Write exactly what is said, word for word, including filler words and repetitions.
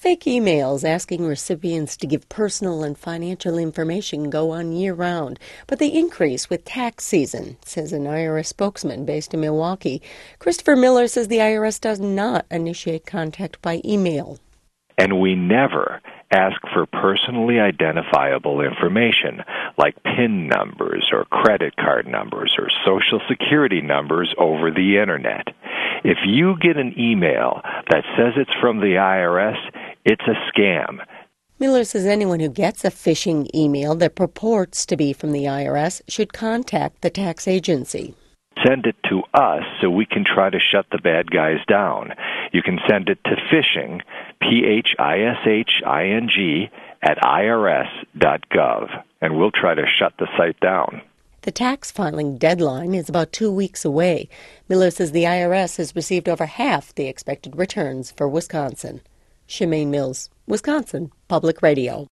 Fake emails asking recipients to give personal and financial information go on year-round, but they increase with tax season, says an I R S spokesman based in Milwaukee. Christopher Miller says the I R S does not initiate contact by email. And we never ask for personally identifiable information like PIN numbers or credit card numbers or social security numbers over the Internet. If you get an email that says it's from the I R S, it's a scam. Miller says anyone who gets a phishing email that purports to be from the I R S should contact the tax agency. Send it to us so we can try to shut the bad guys down. You can send it to phishing, P H I S H I N G, at I R S dot gov, and we'll try to shut the site down. The tax filing deadline is about two weeks away. Miller says the I R S has received over half the expected returns for Wisconsin. Shemaine Mills, Wisconsin Public Radio.